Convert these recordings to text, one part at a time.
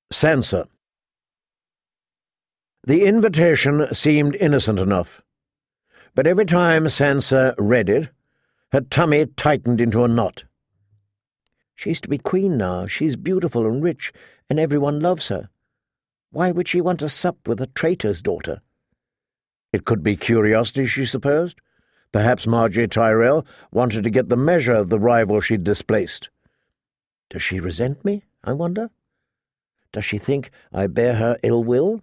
Sansa. The invitation seemed innocent enough, but every time Sansa read it, her tummy tightened into a knot. She's to be queen now. She's beautiful and rich, and everyone loves her. Why would she want to sup with a traitor's daughter? It could be curiosity, she supposed. Perhaps Margaery Tyrell wanted to get the measure of the rival she'd displaced. Does she resent me, I wonder? Does she think I bear her ill will?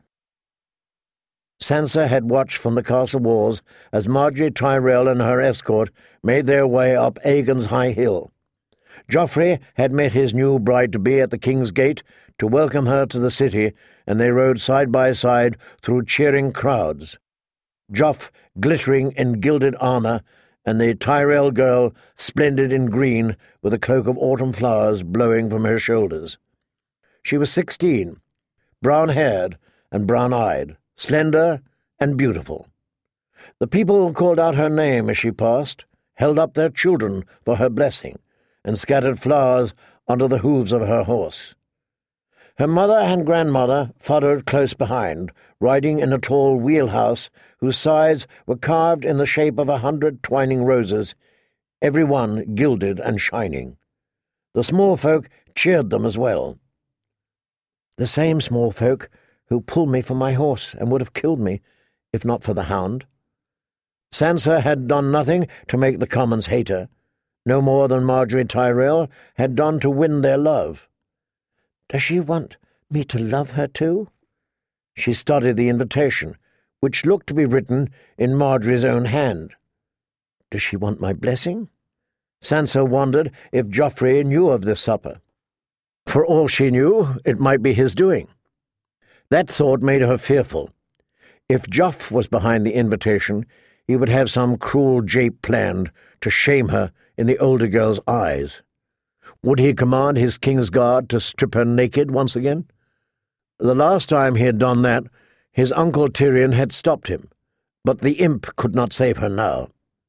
Sansa had watched from the castle walls as Margaery Tyrell and her escort made their way up Aegon's High Hill. Joffrey had met his new bride-to-be at the King's Gate to welcome her to the city, and they rode side by side through cheering crowds. Joff glittering in gilded armour, and the Tyrell girl splendid in green with a cloak of autumn flowers blowing from her shoulders. She was 16, brown-haired and brown-eyed, slender and beautiful. The people called out her name as she passed, held up their children for her blessing, and scattered flowers under the hooves of her horse. Her mother and grandmother followed close behind, riding in a tall wheelhouse whose sides were carved in the shape of 100 twining roses, every one gilded and shining. The small folk cheered them as well. The same small folk who pulled me from my horse and would have killed me, if not for the hound. Sansa had done nothing to make the commons hate her, no more than Margaery Tyrell had done to win their love. Does she want me to love her too? She studied the invitation, which looked to be written in Margaery's own hand. Does she want my blessing? Sansa wondered if Joffrey knew of this supper. For all she knew, it might be his doing. That thought made her fearful. If Joff was behind the invitation, he would have some cruel jape planned to shame her in the older girl's eyes. Would he command his King's Guard to strip her naked once again? The last time he had done that, his uncle Tyrion had stopped him, but the imp could not save her now.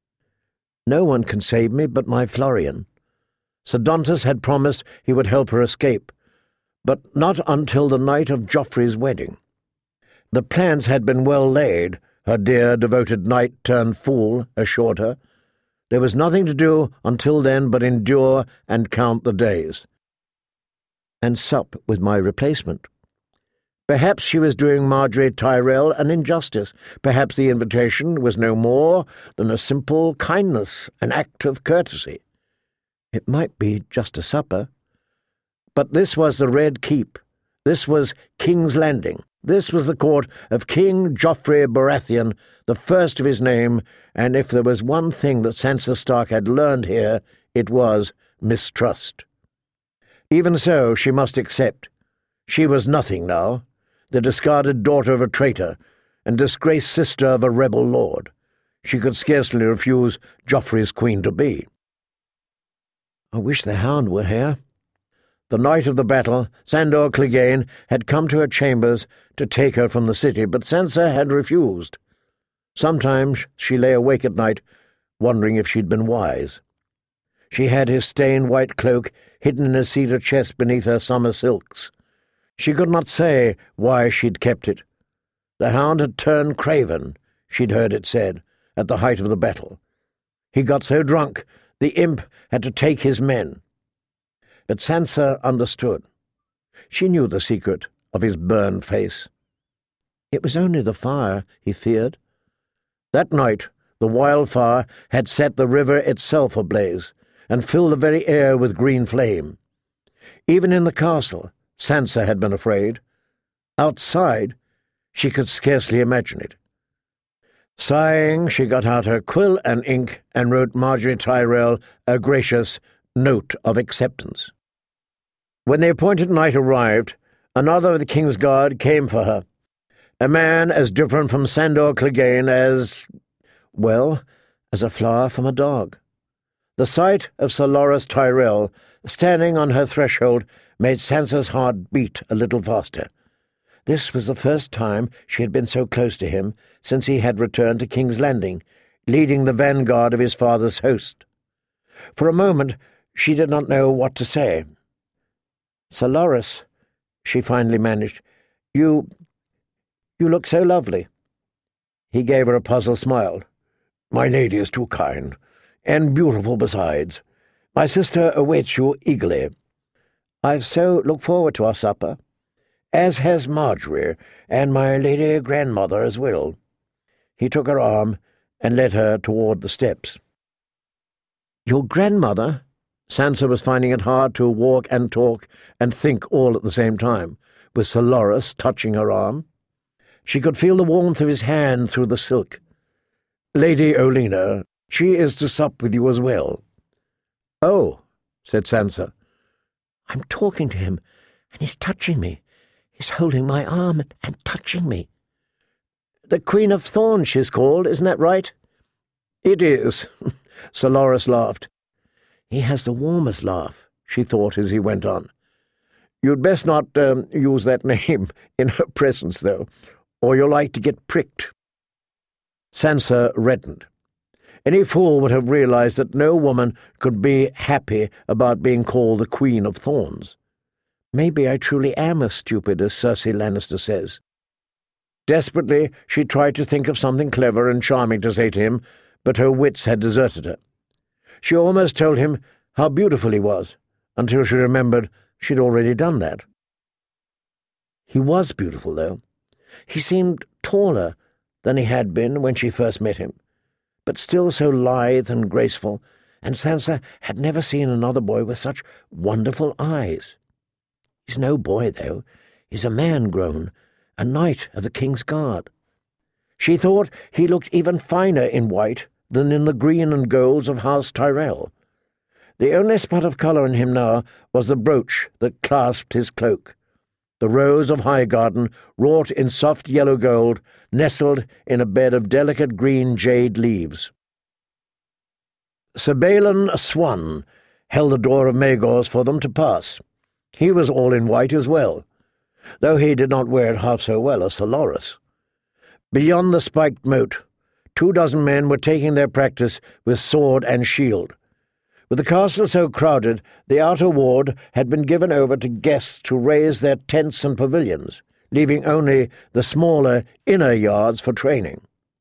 No one can save me but my Florian. Sir Dontos had promised he would help her escape, but not until the night of Joffrey's wedding. The plans had been well laid, her dear devoted knight turned fool assured her. There was nothing to do until then but endure and count the days. And sup with my replacement. Perhaps she was doing Margaery Tyrell an injustice. Perhaps the invitation was no more than a simple kindness, an act of courtesy. It might be just a supper. But this was the Red Keep. This was King's Landing. This was the court of King Joffrey Baratheon, the first of his name, and if there was one thing that Sansa Stark had learned here, it was mistrust. Even so, she must accept. She was nothing now, the discarded daughter of a traitor and disgraced sister of a rebel lord. She could scarcely refuse Joffrey's queen-to-be. I wish the hound were here. The night of the battle, Sandor Clegane had come to her chambers to take her from the city, but Sansa had refused. Sometimes she lay awake at night, wondering if she'd been wise. She had his stained white cloak hidden in a cedar chest beneath her summer silks. She could not say why she'd kept it. The hound had turned craven, she'd heard it said, at the height of the battle. He got so drunk, the imp had to take his men. But Sansa understood. She knew the secret of his burned face. It was only the fire, he feared. That night, the wildfire had set the river itself ablaze and filled the very air with green flame. Even in the castle, Sansa had been afraid. Outside, she could scarcely imagine it. Sighing, she got out her quill and ink and wrote Margaery Tyrell a gracious note of acceptance. When the appointed night arrived, another of the King's Guard came for her, a man as different from Sandor Clegane as a flower from a dog. The sight of Sir Loras Tyrell standing on her threshold made Sansa's heart beat a little faster. This was the first time she had been so close to him since he had returned to King's Landing, leading the vanguard of his father's host. For a moment she did not know what to say. Sir Loras, she finally managed. You look so lovely." He gave her a puzzled smile. "My lady is too kind, and beautiful besides. My sister awaits you eagerly. I've so looked forward to our supper, as has Marjorie, and my lady grandmother as well." He took her arm and led her toward the steps. "Your grandmother?" Sansa was finding it hard to walk and talk and think all at the same time, with Sir Loras touching her arm. She could feel the warmth of his hand through the silk. "Lady Olenna, she is to sup with you as well." "Oh," said Sansa. "I'm talking to him, and he's touching me. He's holding my arm and touching me." "The Queen of Thorns she's called, isn't that right?" "It is." Sir Loras laughed. He has the warmest laugh, she thought as he went on. "You'd best not use that name in her presence, though, or you're like to get pricked." Sansa reddened. Any fool would have realized that no woman could be happy about being called the Queen of Thorns. Maybe I truly am as stupid as Cersei Lannister says. Desperately, she tried to think of something clever and charming to say to him, but her wits had deserted her. She almost told him how beautiful he was, until she remembered she'd already done that. He was beautiful, though. He seemed taller than he had been when she first met him, but still so lithe and graceful, and Sansa had never seen another boy with such wonderful eyes. He's no boy, though. He's a man grown, a knight of the King's Guard. She thought he looked even finer in white than in the green and golds of House Tyrell. The only spot of colour in him now was the brooch that clasped his cloak. The rose of Highgarden, wrought in soft yellow gold, nestled in a bed of delicate green jade leaves. Sir Balon Swann held the door of Maegor's for them to pass. He was all in white as well, though he did not wear it half so well as Sir Loras. Beyond the spiked moat, 24 men were taking their practice with sword and shield. With the castle so crowded, the outer ward had been given over to guests to raise their tents and pavilions, leaving only the smaller inner yards for training.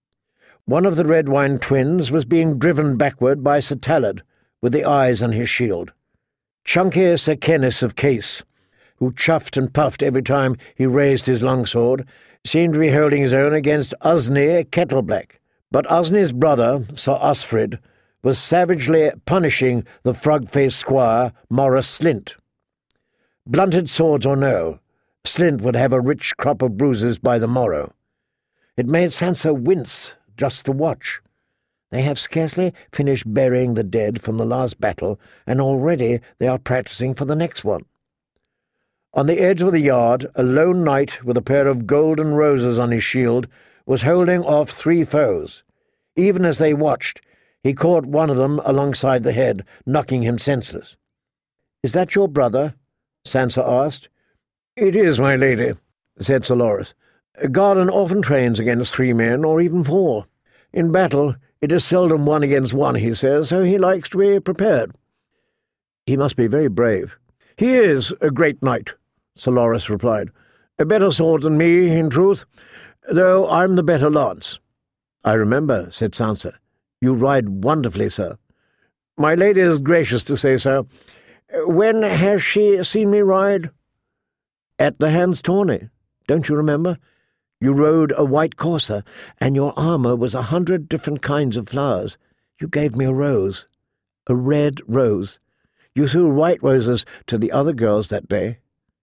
One of the Redwyne twins was being driven backward by Sir Talad, with the eyes on his shield. Chunky Sir Kennys of Case, who chuffed and puffed every time he raised his longsword, seemed to be holding his own against Usney Kettleblack. But Usney's brother, Sir Osfrid, was savagely punishing the frog-faced squire, Maurice Slint. Blunted swords or no, Slint would have a rich crop of bruises by the morrow. It made Sansa wince just to watch. They have scarcely finished burying the dead from the last battle, and already they are practicing for the next one. On the edge of the yard, a lone knight with a pair of golden roses on his shield was holding off 3 foes. Even as they watched, he caught one of them alongside the head, knocking him senseless. "Is that your brother?" Sansa asked. "It is, my lady," said Sir Loras. "Garden often trains against 3 men, or even 4. In battle, it is seldom 1 against 1, he says, so he likes to be prepared." "He must be very brave." "He is a great knight," Sir Loras replied. "A better sword than me, in truth, though I'm the better lance." "I remember," said Sansa. "You ride wonderfully, sir." "My lady is gracious to say so. When has she seen me ride?" "At the Hand's Tourney. Don't you remember? You rode a white courser, and your armour was 100 different kinds of flowers. You gave me a rose. A red rose. You threw white roses to the other girls that day."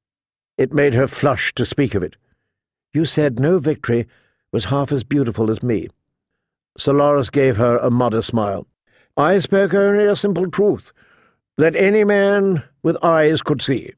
It made her flush to speak of it. "You said no victory was half as beautiful as me." Sir Loras gave her a modest smile. "I spoke only a simple truth, that any man with eyes could see."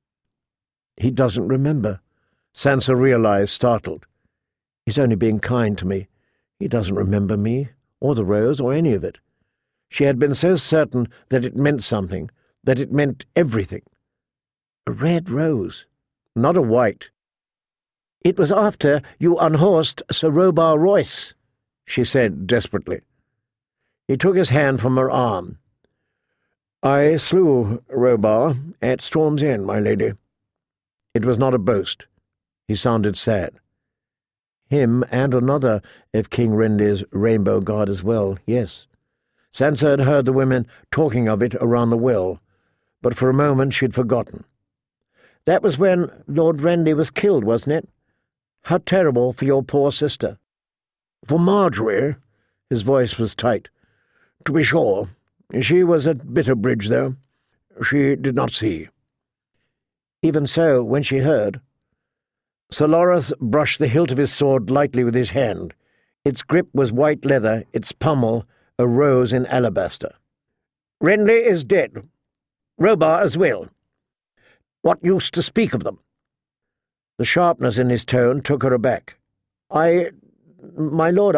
"He doesn't remember," Sansa realized, startled. "He's only being kind to me. He doesn't remember me, or the rose, or any of it." She had been so certain that it meant something, that it meant everything. A red rose, not a white. "It was after you unhorsed Sir Robar Royce," she said desperately. He took his hand from her arm. "I slew Robar at Storm's End, my lady." It was not a boast. He sounded sad. Him and another of King Renly's rainbow guard as well, yes. Sansa had heard the women talking of it around the well, but for a moment she'd forgotten. That was when Lord Renly was killed, wasn't it? How terrible for your poor sister. For Marjorie, his voice was tight. To be sure, she was at Bitterbridge, though. She did not see. Even so, when she heard... Sir Loras brushed the hilt of his sword lightly with his hand. Its grip was white leather, its pommel a rose in alabaster. Renly is dead. Robar as well. What use to speak of them? The sharpness in his tone took her aback. My lord,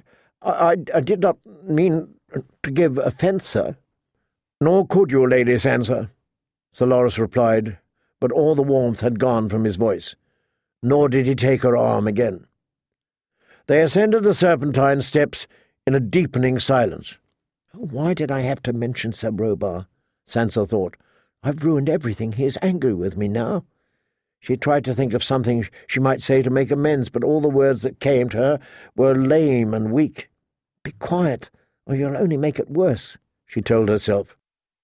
I did not mean to give offence, sir. Nor could you, Lady Sansa, Sir Loras replied, but all the warmth had gone from his voice. Nor did he take her arm again. They ascended the Serpentine steps in a deepening silence. Why did I have to mention Sir Robar? Sansa thought. I've ruined everything. He is angry with me now. She tried to think of something she might say to make amends, but all the words that came to her were lame and weak. Be quiet, or you'll only make it worse, she told herself.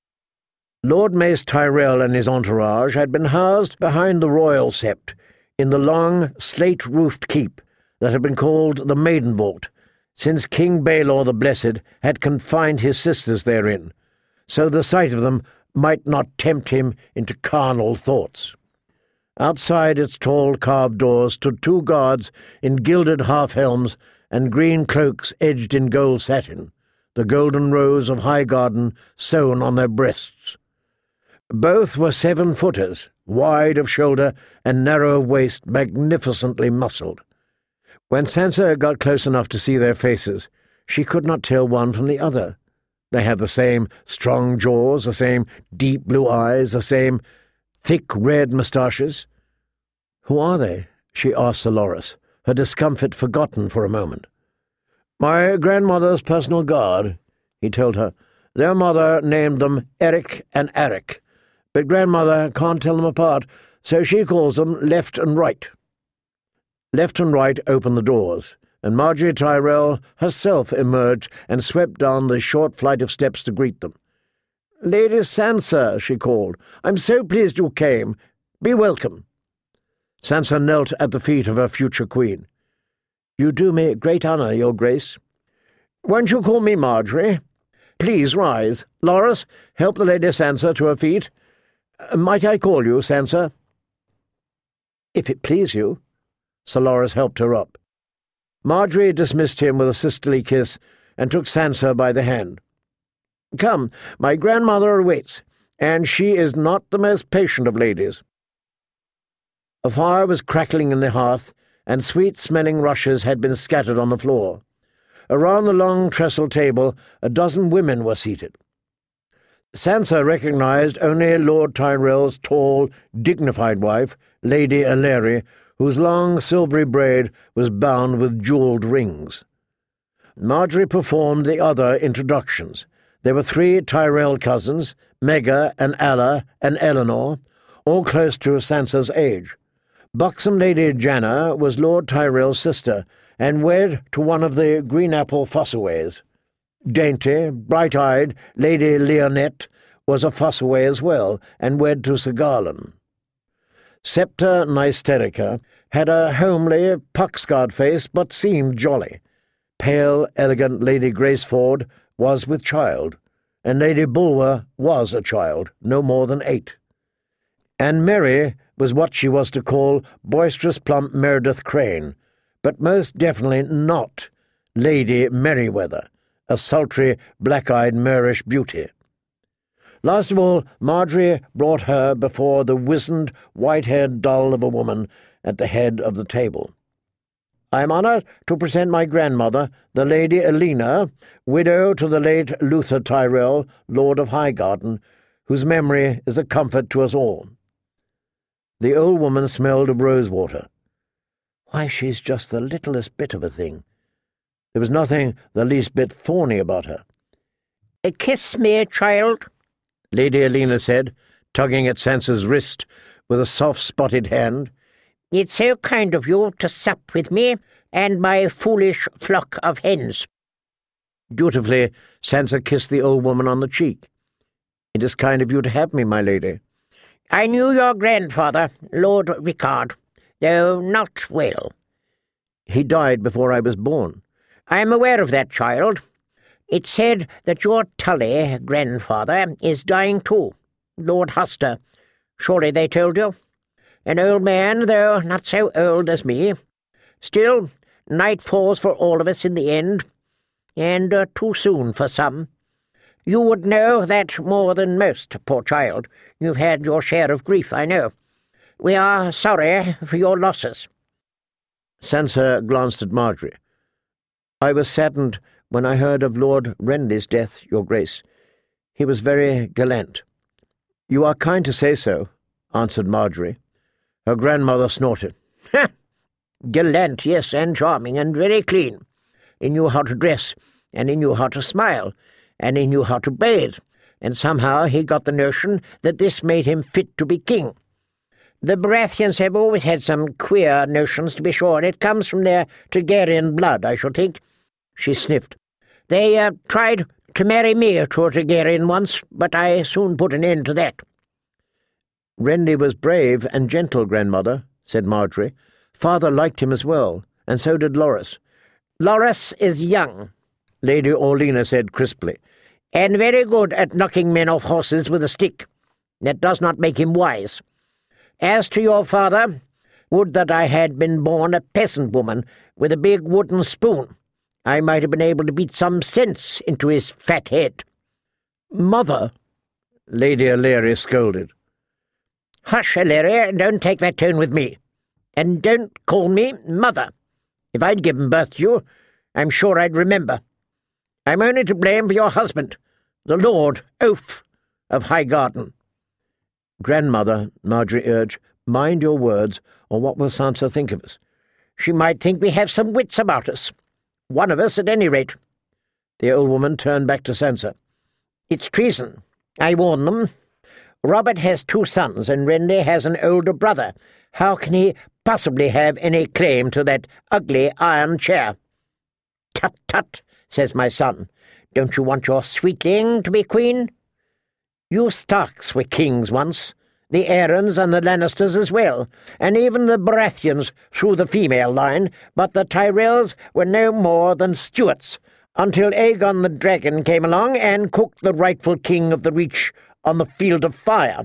Lord Mace Tyrell and his entourage had been housed behind the royal sept, in the long, slate-roofed keep that had been called the Maiden Vault, since King Baelor the Blessed had confined his sisters therein, so the sight of them might not tempt him into carnal thoughts. Outside its tall carved doors stood 2 guards in gilded half-helms and green cloaks edged in gold satin, the golden rose of Highgarden sewn on their breasts. Both were 7-footers, wide of shoulder and narrow of waist, magnificently muscled. When Sansa got close enough to see their faces, she could not tell one from the other. They had the same strong jaws, the same deep blue eyes, the same thick red moustaches. "Who are they?" she asked Sir Loras, her discomfort forgotten for a moment. "My grandmother's personal guard," he told her. "Their mother named them Eric and Arik, but grandmother can't tell them apart, so she calls them Left and Right." Left and Right opened the doors, and Marjorie Tyrell herself emerged and swept down the short flight of steps to greet them. "Lady Sansa," she called, "I'm so pleased you came. Be welcome." Sansa knelt at the feet of her future queen. "You do me great honour, Your Grace." "Won't you call me Marjorie? Please rise. Loras, help the Lady Sansa to her feet. Might I call you Sansa?" "If it please you." Sir Loras helped her up. Marjorie dismissed him with a sisterly kiss and took Sansa by the hand. "Come, my grandmother awaits, and she is not the most patient of ladies." A fire was crackling in the hearth, and sweet-smelling rushes had been scattered on the floor. Around the long trestle table 12 women were seated. Sansa recognized only Lord Tyrell's tall, dignified wife, Lady Aleri, whose long silvery braid was bound with jewelled rings. Marjorie performed the other introductions. There were 3 Tyrell cousins, Megha and Alla and Eleanor, all close to Sansa's age. Buxom Lady Janna was Lord Tyrell's sister, and wed to one of the Greenapple Fossaways. Dainty, bright-eyed Lady Leonette was a Fossaway as well, and wed to Sir Garland. Septa Nysterica had a homely, pock-scarred face, but seemed jolly. Pale, elegant Lady Graceford was with child, and Lady Bulwer was a child, no more than 8. And Merry was what she was to call boisterous plump Meredith Crane, but most definitely not Lady Merryweather, a sultry, black-eyed Moorish beauty. Last of all, Marjorie brought her before the wizened, white-haired doll of a woman at the head of the table. "I am honoured to present my grandmother, the Lady Alina, widow to the late Luther Tyrell, Lord of Highgarden, whose memory is a comfort to us all." The old woman smelled of rosewater. "Why, she's just the littlest bit of a thing." There was nothing the least bit thorny about her. "Kiss me, child," Lady Alina said, tugging at Sansa's wrist with a soft-spotted hand. "It's so kind of you to sup with me and my foolish flock of hens." Dutifully, Sansa kissed the old woman on the cheek. "It is kind of you to have me, my lady." "I knew your grandfather, Lord Rickard, though not well." "He died before I was born." "I am aware of that, child. It's said that your Tully grandfather is dying too, Lord Huster. Surely they told you? An old man, though not so old as me. Still, night falls for all of us in the end, and too soon for some. You would know that more than most, poor child. You've had your share of grief, I know. We are sorry for your losses." Sansa glanced at Marjorie. "I was saddened when I heard of Lord Renly's death, Your Grace. He was very gallant." "You are kind to say so," answered Marjorie. Her grandmother snorted. "Ha! Gallant, yes, and charming, and very clean. He knew how to dress, and he knew how to smile, and he knew how to bathe, and somehow he got the notion that this made him fit to be king. The Baratheons have always had some queer notions, to be sure, and it comes from their Targaryen blood, I should think." She sniffed. "They tried to marry me to a Targaryen once, but I soon put an end to that." "Renly was brave and gentle, grandmother," said Marjorie. "Father liked him as well, and so did Loras." "Loras is young," Lady Orlena said crisply, "and very good at knocking men off horses with a stick. That does not make him wise. As to your father, would that I had been born a peasant woman with a big wooden spoon. I might have been able to beat some sense into his fat head." "Mother," Lady Aleri scolded. "Hush, Aleri, don't take that tone with me. And don't call me mother. If I'd given birth to you, I'm sure I'd remember. I'm only to blame for your husband, the Lord Oaf of Highgarden." "Grandmother," Marjorie urged, "mind your words, or what will Sansa think of us?" "She might think we have some wits about us. One of us, at any rate." The old woman turned back to Sansa. "It's treason. I warn them. Robert has 2 sons, and Renly has an older brother. How can he possibly have any claim to that ugly iron chair?" "Tut, tut," says my son. "Don't you want your sweetling to be queen? You Starks were kings once, the Aarons and the Lannisters as well, and even the Baratheons through the female line, but the Tyrells were no more than Stuarts, until Aegon the Dragon came along and cooked the rightful king of the Reach on the field of fire.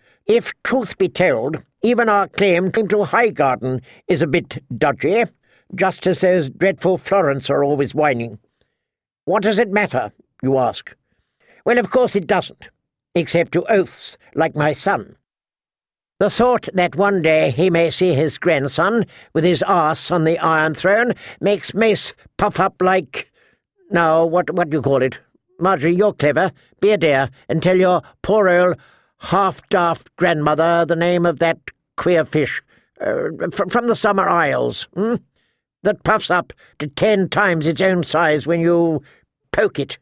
If truth be told, even our claim to Highgarden is a bit dodgy, just as those dreadful Florents are always whining. What does it matter, you ask? Well, of course it doesn't, except to oafs like my son. The thought that one day he may see his grandson with his arse on the Iron Throne makes Mace puff up like... Now, what do you call it? Marjorie, you're clever. Be a dear, and tell your poor old half-daft grandmother the name of that queer fish from the Summer Isles, that puffs up to 10 times its own size when you poke it."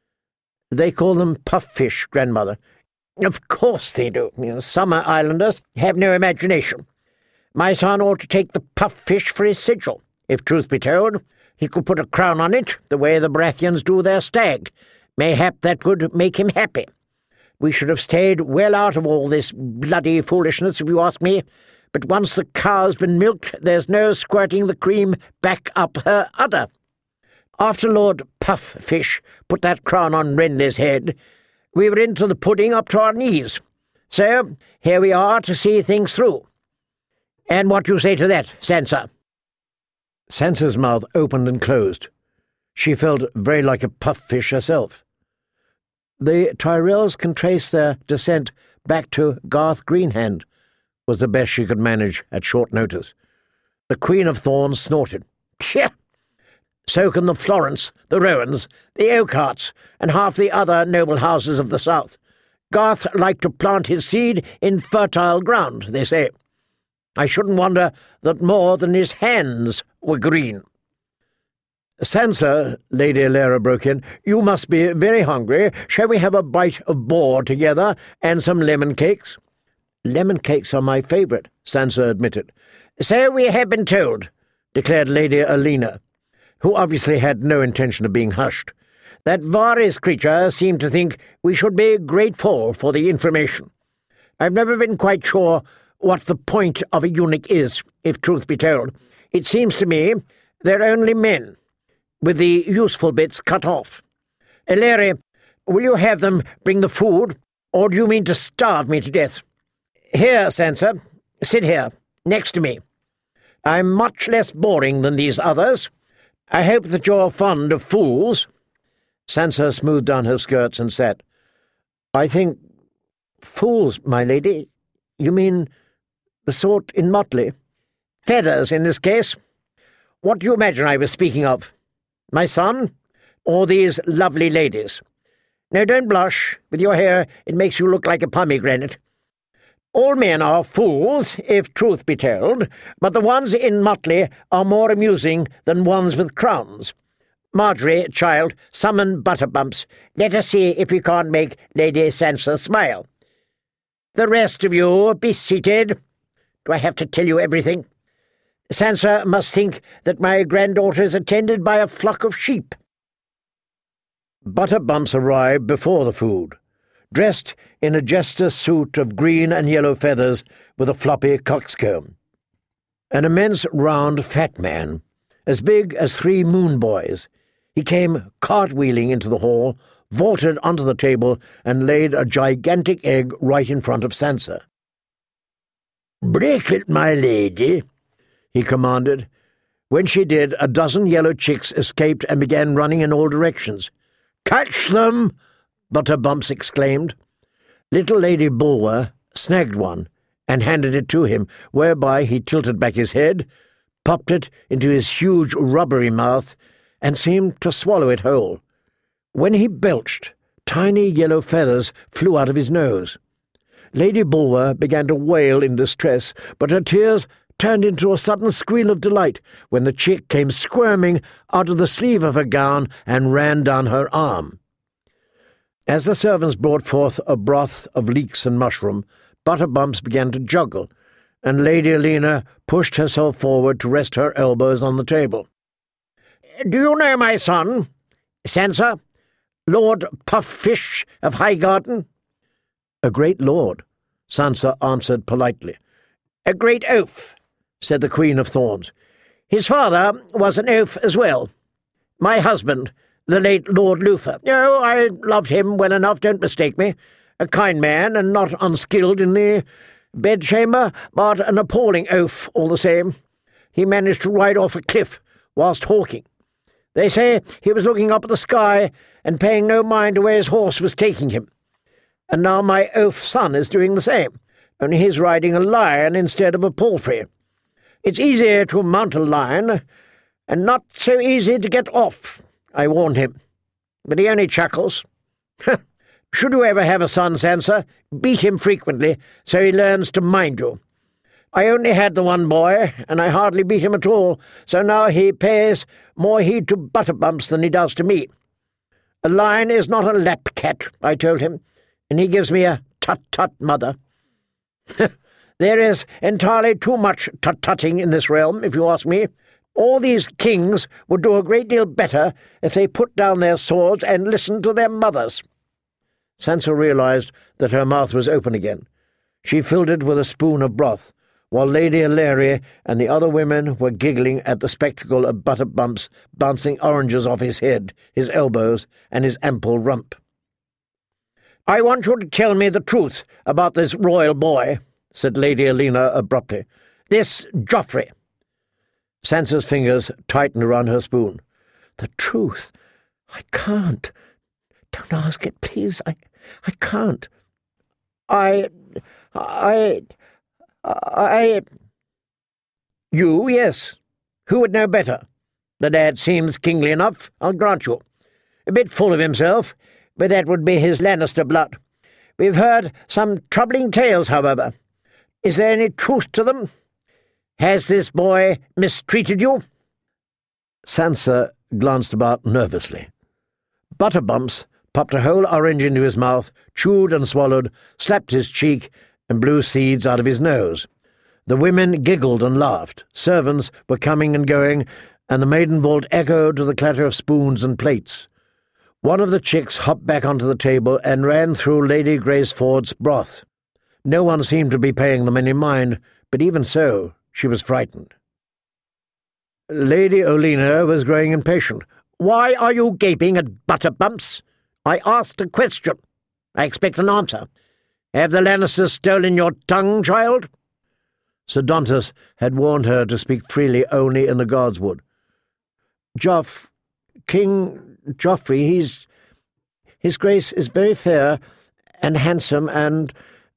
"They call them puff-fish, grandmother." "Of course they do. Summer Islanders have no imagination. My son ought to take the puff-fish for his sigil. If truth be told, he could put a crown on it, the way the Baratheons do their stag. Mayhap that would make him happy. We should have stayed well out of all this bloody foolishness, if you ask me. But once the cow's been milked, there's no squirting the cream back up her udder. After Lord Puff-Fish put that crown on Renly's head, we were into the pudding up to our knees. So here we are to see things through. And what do you say to that, Sansa?" Sansa's mouth opened and closed. She felt very like a puff-fish herself. "The Tyrells can trace their descent back to Garth Greenhand," was the best she could manage at short notice. The Queen of Thorns snorted. "Phew! So can the Florents, the Rowans, the Oakharts, and half the other noble houses of the south. Garth liked to plant his seed in fertile ground, they say. I shouldn't wonder that more than his hands were green." "Sansa," Lady Aleri broke in, "you must be very hungry. Shall we have a bite of boar together and some lemon cakes?" Lemon cakes are my favourite, Sansa admitted. So we have been told, declared Lady Alina, who obviously had no intention of being hushed. That Varys creature seemed to think we should be grateful for the information. I've never been quite sure what the point of a eunuch is, if truth be told. It seems to me they're only men, with the useful bits cut off. Larry, will you have them bring the food, or do you mean to starve me to death? Here, Sansa, sit here, next to me. I'm much less boring than these others. I hope that you're fond of fools. Sansa smoothed down her skirts and sat. I think... Fools, my lady? You mean the sort in motley? Feathers, in this case. What do you imagine I was speaking of? My son? Or these lovely ladies? No, don't blush. With your hair, it makes you look like a pomegranate. All men are fools, if truth be told, but the ones in motley are more amusing than ones with crowns. Marjorie, child, summon Butterbumps. Let us see if we can't make Lady Sansa smile. The rest of you, be seated. Do I have to tell you everything? Sansa must think that my granddaughter is attended by a flock of sheep. Butterbumps arrived before the food, dressed in a jester suit of green and yellow feathers with a floppy coxcomb. An immense round fat man, as big as 3 moon boys. He came cartwheeling into the hall, vaulted onto the table, and laid a gigantic egg right in front of Sansa. "Break it, my lady," he commanded. When she did, a dozen yellow chicks escaped and began running in all directions. "Catch them!" Butterbumps exclaimed. Little Lady Bulwer snagged one and handed it to him, whereby he tilted back his head, popped it into his huge rubbery mouth, and seemed to swallow it whole. When he belched, tiny yellow feathers flew out of his nose. Lady Bulwer began to wail in distress, but her tears turned into a sudden squeal of delight when the chick came squirming out of the sleeve of her gown and ran down her arm. As the servants brought forth a broth of leeks and mushroom, Butterbumps began to juggle, and Lady Alina pushed herself forward to rest her elbows on the table. "Do you know my son, Sansa, Lord Pufffish of Highgarden?" "A great lord," Sansa answered politely. "A great oaf," said the Queen of Thorns. "His father was an oaf as well. My husband, the late Lord Lufer. Oh, I loved him well enough, don't mistake me. A kind man, and not unskilled in the bedchamber, but an appalling oaf all the same. He managed to ride off a cliff whilst hawking. They say he was looking up at the sky and paying no mind to where his horse was taking him. And now my oaf son is doing the same, only he's riding a lion instead of a palfrey. It's easier to mount a lion, and not so easy to get off, I warned him. But he only chuckles. Should you ever have a son, Sansa, beat him frequently so he learns to mind you. I only had the one boy, and I hardly beat him at all, so now he pays more heed to Butterbumps than he does to me. A lion is not a lap cat, I told him, and he gives me a tut-tut, mother. There is entirely too much tut-tutting in this realm, if you ask me. All these kings would do a great deal better if they put down their swords and listened to their mothers." Sansa realized that her mouth was open again. She filled it with a spoon of broth, while Lady Alaria and the other women were giggling at the spectacle of Butterbumps bouncing oranges off his head, his elbows, and his ample rump. "I want you to tell me the truth about this royal boy," said Lady Alina abruptly. "This Joffrey." Sansa's fingers tightened around her spoon. "The truth? I can't. Don't ask it, please. I can't." I... You, yes. Who would know better? The lad seems kingly enough, I'll grant you. A bit full of himself, but that would be his Lannister blood. We've heard some troubling tales, however. Is there any truth to them? Has this boy mistreated you?" Sansa glanced about nervously. Butterbumps popped a whole orange into his mouth, chewed and swallowed, slapped his cheek, and blew seeds out of his nose. The women giggled and laughed. Servants were coming and going, and the maiden vault echoed to the clatter of spoons and plates. One of the chicks hopped back onto the table and ran through Lady Graceford's broth. No one seemed to be paying them any mind, but even so, she was frightened. Lady Olena was growing impatient. "Why are you gaping at Butterbumps? I asked a question. I expect an answer. Have the Lannisters stolen your tongue, child?" Sir Dontus had warned her to speak freely only in the Godswood. King Joffrey, His Grace is very fair and handsome and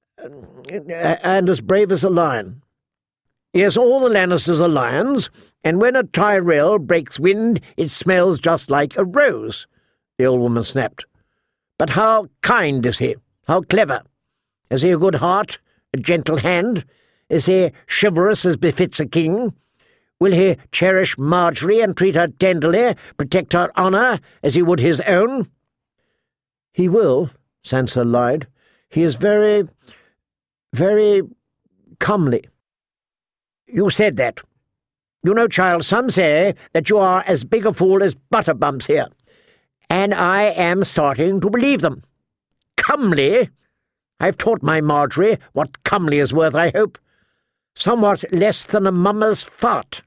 as brave as a lion. Yes, all the Lannisters are lions, and when a Tyrell breaks wind, it smells just like a rose, the old woman snapped. But how kind is he? How clever? Has he a good heart, a gentle hand? Is he chivalrous as befits a king? Will he cherish Marjorie and treat her tenderly, protect her honour as he would his own? "He will," Sansa lied. "He is very, very comely." "You said that. You know, child, some say that you are as big a fool as Butterbumps here, and I am starting to believe them. Comely? I've taught my Marjorie what comely is worth, I hope. Somewhat less than a mummer's fart.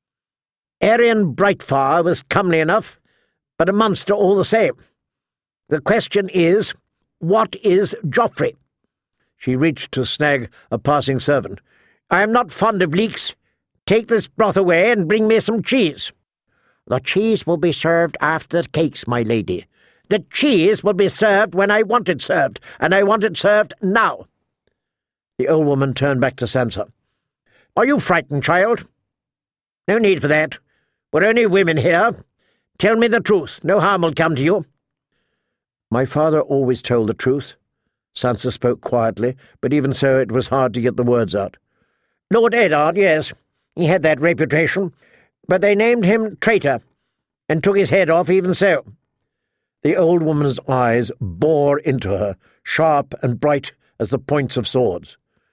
Arian Brightfire was comely enough, but a monster all the same. The question is, what is Joffrey?" She reached to snag a passing servant. "I am not fond of leeks. Take this broth away and bring me some cheese." "The cheese will be served after the cakes, my lady." "The cheese will be served when I want it served, and I want it served now." The old woman turned back to Sansa. "Are you frightened, child?" "No need for that. We're only women here. Tell me the truth. No harm will come to you." "My father always told the truth." Sansa spoke quietly, but even so it was hard to get the words out. "Lord Eddard, yes. He had that reputation. But they named him traitor, and took his head off even so." The old woman's eyes bore into her, sharp and bright as the points of swords.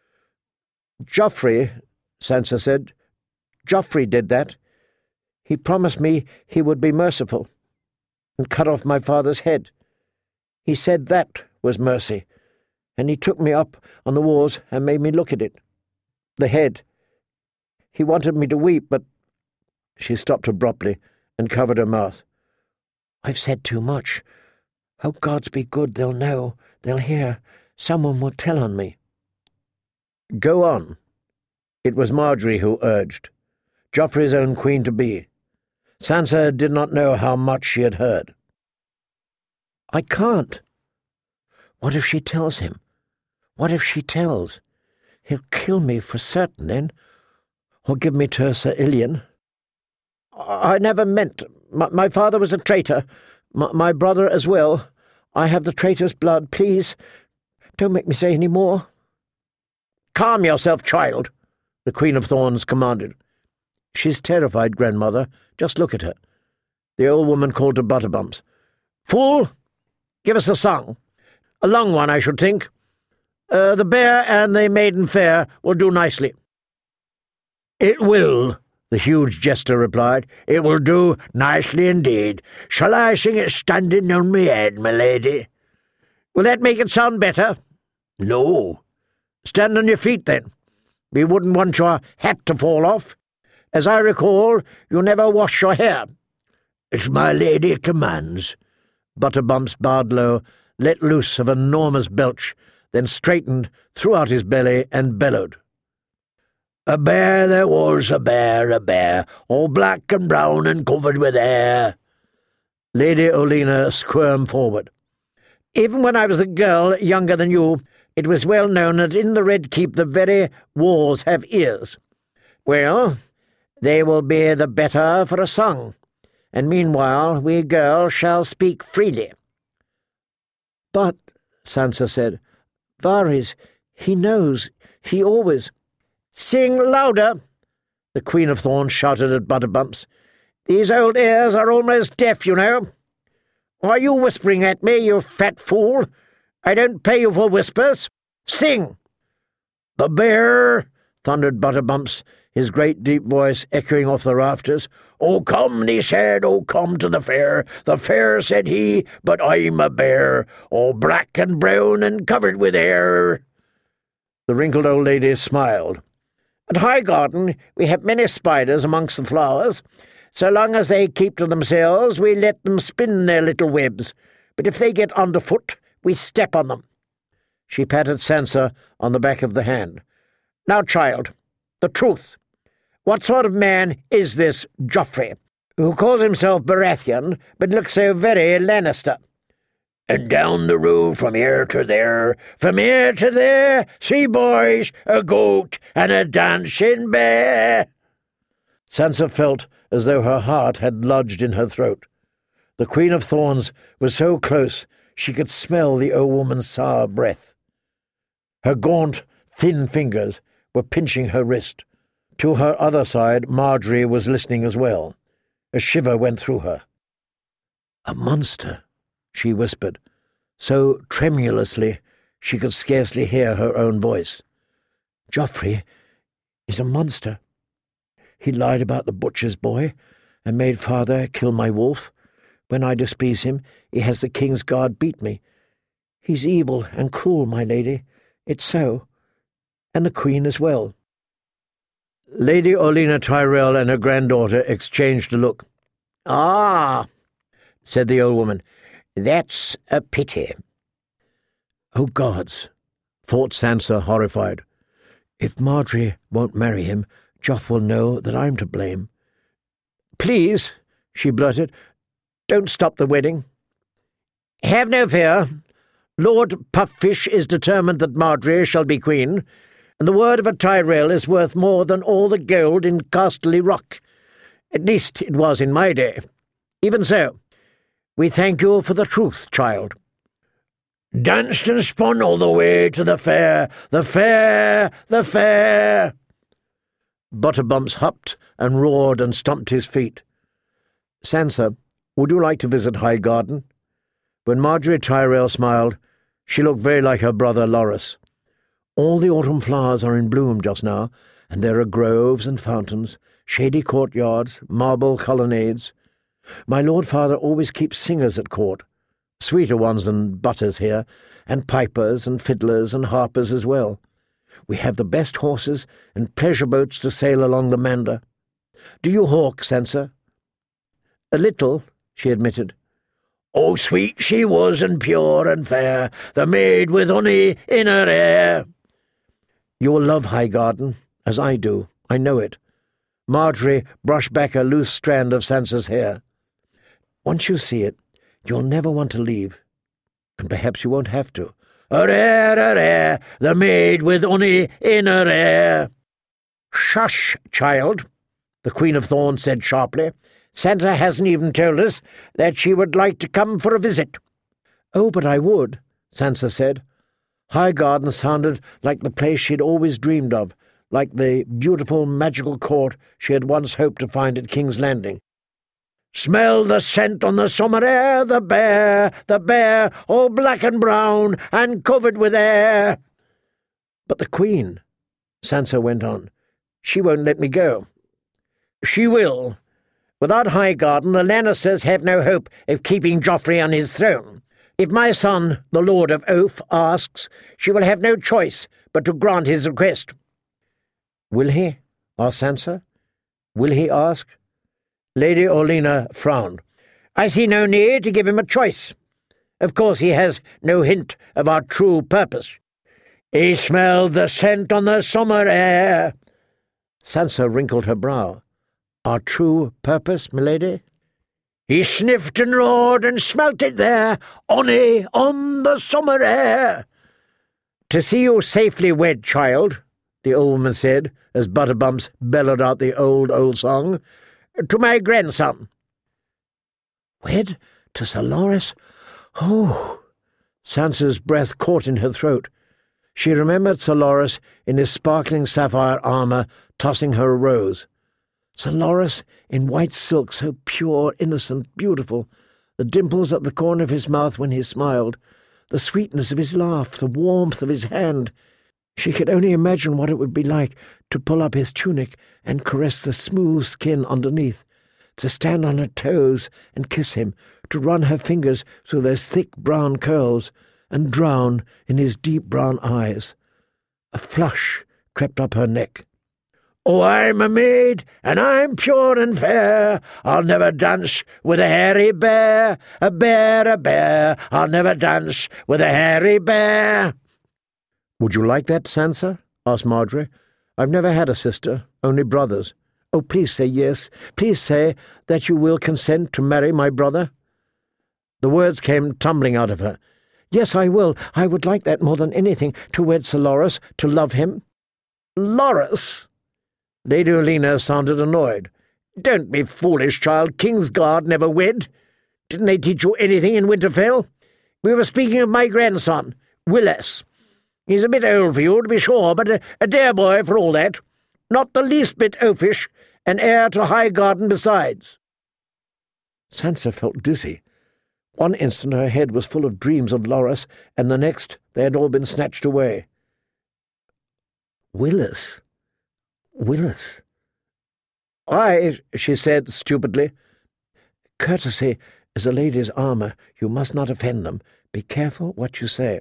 "Joffrey," Sansa said, "Joffrey did that. He promised me he would be merciful, and cut off my father's head. He said that was mercy, and he took me up on the walls and made me look at it. The head. He wanted me to weep, but—" She stopped abruptly and covered her mouth. "I've said too much. Oh, gods be good, they'll know, they'll hear. Someone will tell on me." "Go on." It was Marjorie who urged, Joffrey's own queen-to-be. Sansa did not know how much she had heard. "I can't. What if she tells him? What if she tells? He'll kill me for certain then, or give me to Sir Ilyn." "I never meant. My father was a traitor. My brother as well. I have the traitor's blood. Please, don't make me say any more." "Calm yourself, child," the Queen of Thorns commanded. "She's terrified, grandmother. Just look at her." The old woman called to Butterbumps. "Fool, give us a song. A long one, I should think. The Bear and the Maiden Fair will do nicely." "It will," the huge jester replied. "It will do nicely indeed. Shall I sing it standing on my head, my lady?" "Will that make it sound better?" "No." "Stand on your feet, then. We wouldn't want your hat to fall off. As I recall, you never wash your hair." "As my lady commands." Butterbumps bowed low, let loose of an enormous belch, then straightened, threw out his belly, and bellowed. "A bear there was, a bear, all black and brown and covered with hair." Lady Olena squirmed forward. "Even when I was a girl younger than you, it was well known that in the Red Keep the very walls have ears. Well, they will be the better for a song, and meanwhile we girls shall speak freely." "But," Sansa said, "Varys, he knows, he always—" "Sing louder," the Queen of Thorns shouted at Butterbumps. "These old ears are almost deaf, you know. Are you whispering at me, you fat fool? I don't pay you for whispers. Sing!" "The bear!" thundered Butterbumps, his great deep voice echoing off the rafters. "Oh, come," he said, "oh, come to the fair. The fair," said he, "but I'm a bear, all black and brown and covered with hair." The wrinkled old lady smiled. "At Highgarden we have many spiders amongst the flowers. So long as they keep to themselves, we let them spin their little webs. But if they get underfoot, we step on them." She patted Sansa on the back of the hand. "Now, child, the truth. What sort of man is this Joffrey, who calls himself Baratheon, but looks so very Lannister?" "And down the road from here to there, see, boys, a goat and a dancing bear." Sansa felt as though her heart had lodged in her throat. The Queen of Thorns was so close she could smell the old woman's sour breath. Her gaunt, thin fingers were pinching her wrist. To her other side, Marjorie was listening as well. A shiver went through her. "A monster," she whispered, so tremulously she could scarcely hear her own voice. "Joffrey is a monster. He lied about the butcher's boy, and made father kill my wolf. When I displease him, he has the king's guard beat me. He's evil and cruel, my lady. It's so. And the queen as well." Lady Olenna Tyrell and her granddaughter exchanged a look. "Ah," said the old woman, "that's a pity." "Oh, gods," thought Sansa, horrified. "If Marjorie won't marry him, Joff will know that I'm to blame." "Please," she blurted, "don't stop the wedding." "Have no fear. Lord Pufffish is determined that Marjorie shall be queen, and the word of a Tyrell is worth more than all the gold in Casterly Rock. At least it was in my day. Even so, we thank you for the truth, child." "Danced and spun all the way to the fair, the fair, the fair." Butterbumps hopped and roared and stomped his feet. "Sansa, would you like to visit Highgarden?" When Marjorie Tyrell smiled, she looked very like her brother Loras. "All the autumn flowers are in bloom just now, and there are groves and fountains, shady courtyards, marble colonnades. My lord father always keeps singers at court, sweeter ones than Butters here, and pipers and fiddlers and harpers as well. We have the best horses and pleasure boats to sail along the Mander. Do you hawk, Sansa?" "A little," she admitted. "Oh, sweet she was and pure and fair, the maid with honey in her hair." "You will love Highgarden, as I do. I know it." Marjorie brushed back a loose strand of Sansa's hair. "Once you see it, you'll never want to leave. And perhaps you won't have to." Her hair, the maid with honey in her hair." "Shush, child," the Queen of Thorns said sharply. "Sansa hasn't even told us that she would like to come for a visit." "Oh, but I would," Sansa said. Highgarden sounded like the place she had always dreamed of, like the beautiful magical court she had once hoped to find at King's Landing. "Smell the scent on the summer air, the bear, all black and brown and covered with hair." "But the Queen," Sansa went on, "she won't let me go." "She will. Without Highgarden, the Lannisters have no hope of keeping Joffrey on his throne. If my son, the Lord of Oath, asks, she will have no choice but to grant his request." "Will he?" asked Sansa. "Will he ask?" Lady Olenna frowned. "I see no need to give him a choice. Of course he has no hint of our true purpose." "He smelled the scent on the summer air." Sansa wrinkled her brow. "Our true purpose, milady?" "He sniffed and roared and smelt it there, honey on the summer air." "To see you safely wed, child," the old woman said, as Butterbumps bellowed out the old song, "to my grandson." "Wed to Sir Loras? Oh!" Sansa's breath caught in her throat. She remembered Sir Loras in his sparkling sapphire armour tossing her a rose. Sir Loras in white silk, so pure, innocent, beautiful, the dimples at the corner of his mouth when he smiled, the sweetness of his laugh, the warmth of his hand. She could only imagine what it would be like to pull up his tunic and caress the smooth skin underneath, to stand on her toes and kiss him, to run her fingers through those thick brown curls and drown in his deep brown eyes. A flush crept up her neck. "Oh, I'm a maid, and I'm pure and fair. I'll never dance with a hairy bear, a bear, a bear. I'll never dance with a hairy bear." "Would you like that, Sansa?" asked Marjorie. "I've never had a sister, only brothers. Oh, please say yes. Please say that you will consent to marry my brother." The words came tumbling out of her. "Yes, I will. I would like that more than anything, to wed Sir Loras, to love him." "Loras?" Lady Olenna sounded annoyed. "Don't be foolish, child. Kingsguard never wed. Didn't they teach you anything in Winterfell? We were speaking of my grandson, Willas. He's a bit old for you, to be sure, but a dear boy for all that. Not the least bit oafish, and heir to Highgarden besides." Sansa felt dizzy. One instant her head was full of dreams of Loras, and the next they had all been snatched away. Willas. Willas. "Aye," she said stupidly. "Courtesy is a lady's armour. You must not offend them. Be careful what you say."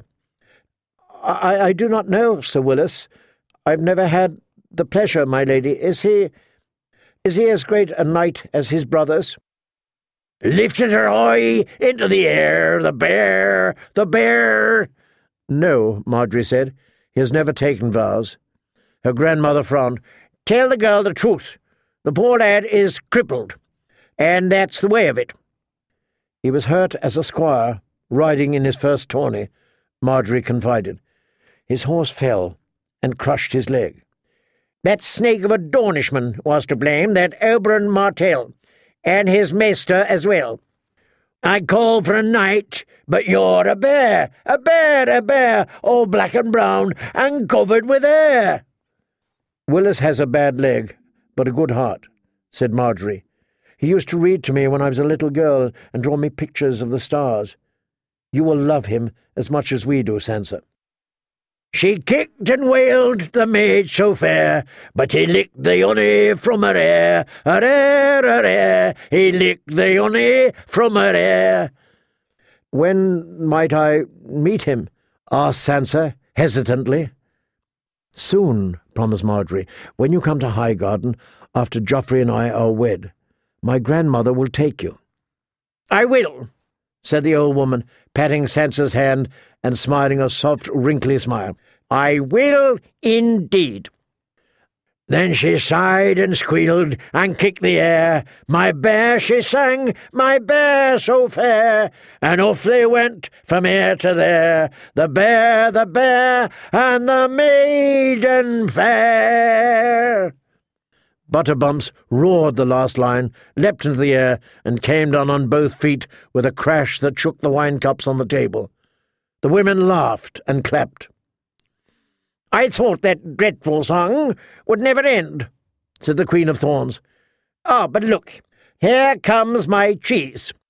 I do not know, Sir Willas. I've never had the pleasure, my lady. Is he as great a knight as his brothers?" "Lifted her high into the air, the bear, the bear." "No," Marjorie said. "He has never taken vows." Her grandmother frowned. "Tell the girl the truth. The poor lad is crippled, and that's the way of it." "He was hurt as a squire, riding in his first tourney," Marjorie confided. "His horse fell and crushed his leg." "That snake of a Dornishman was to blame, that Oberyn Martell, and his maester as well. I called for a knight, but you're a bear, a bear, a bear, all black and brown, and covered with hair." "Willas has a bad leg, but a good heart," said Marjorie. "He used to read to me when I was a little girl and draw me pictures of the stars. You will love him as much as we do, Sansa." "She kicked and wailed, the maid so fair, but he licked the honey from her hair, her hair, her hair. He licked the honey from her hair." "When might I meet him?" asked Sansa hesitantly. "Soon," promised Marjorie, "when you come to Highgarden, after Joffrey and I are wed. My grandmother will take you." "I will," said the old woman, patting Sansa's hand and smiling a soft, wrinkly smile. "I will indeed." Then she sighed and squealed and kicked the air. "My bear," she sang, "my bear so fair." And off they went from here to there, the bear, and the maiden fair. Butterbumps roared the last line, leapt into the air, and came down on both feet with a crash that shook the wine cups on the table. The women laughed and clapped. "I thought that dreadful song would never end," said the Queen of Thorns. "Ah, but look, here comes my cheese.